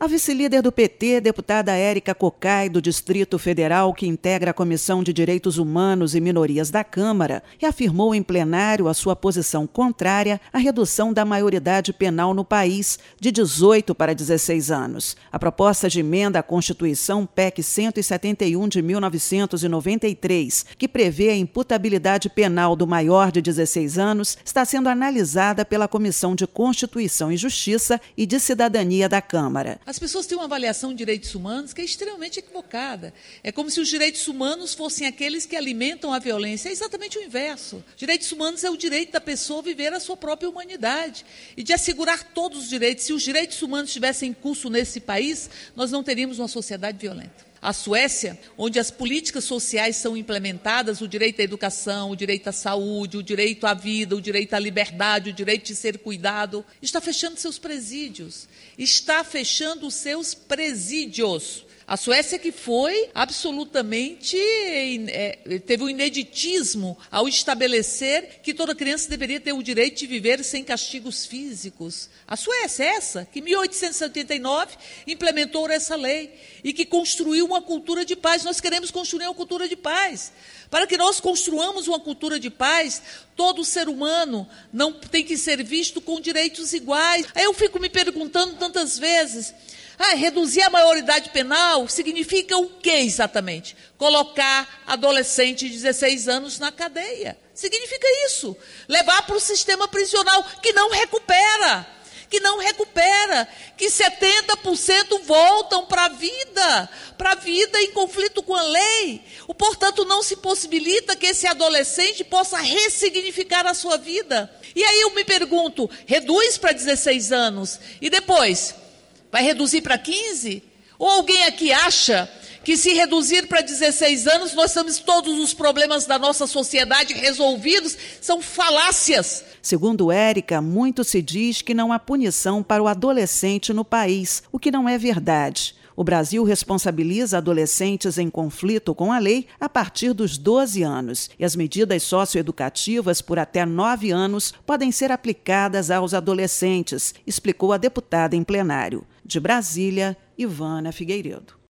A vice-líder do PT, deputada Érica Cocai, do Distrito Federal, que integra a Comissão de Direitos Humanos e Minorias da Câmara, reafirmou em plenário a sua posição contrária à redução da maioridade penal no país, de 18 para 16 anos. A proposta de emenda à Constituição PEC 171 de 1993, que prevê a imputabilidade penal do maior de 16 anos, está sendo analisada pela Comissão de Constituição e Justiça e de Cidadania da Câmara. As pessoas têm uma avaliação de direitos humanos que é extremamente equivocada. É como se os direitos humanos fossem aqueles que alimentam a violência. É exatamente o inverso. Direitos humanos é o direito da pessoa viver a sua própria humanidade e de assegurar todos os direitos. Se os direitos humanos estivessem em curso nesse país, nós não teríamos uma sociedade violenta. A Suécia, onde as políticas sociais são implementadas, o direito à educação, o direito à saúde, o direito à vida, o direito à liberdade, o direito de ser cuidado, está fechando seus presídios. Está fechando os seus presídios. A Suécia que foi absolutamente, teve um ineditismo ao estabelecer que toda criança deveria ter o direito de viver sem castigos físicos. A Suécia, essa, que em 1879 implementou essa lei e que construiu uma cultura de paz. Nós queremos construir uma cultura de paz. Para que nós construamos uma cultura de paz, todo ser humano não tem que ser visto com direitos iguais. Aí eu fico me perguntando tantas vezes, reduzir a maioridade penal significa o que exatamente? Colocar adolescente de 16 anos na cadeia. Significa isso. Levar para o sistema prisional, que não recupera, que 70% voltam para a vida em conflito com a lei. Portanto, não se possibilita que esse adolescente possa ressignificar a sua vida. E aí eu me pergunto, reduz para 16 anos e depois vai reduzir para 15? Ou alguém aqui acha que se reduzir para 16 anos, nós temos todos os problemas da nossa sociedade resolvidos? São falácias. Segundo Érica, muito se diz que não há punição para o adolescente no país, o que não é verdade. O Brasil responsabiliza adolescentes em conflito com a lei a partir dos 12 anos e as medidas socioeducativas por até 9 anos podem ser aplicadas aos adolescentes, explicou a deputada em plenário. De Brasília, Ivana Figueiredo.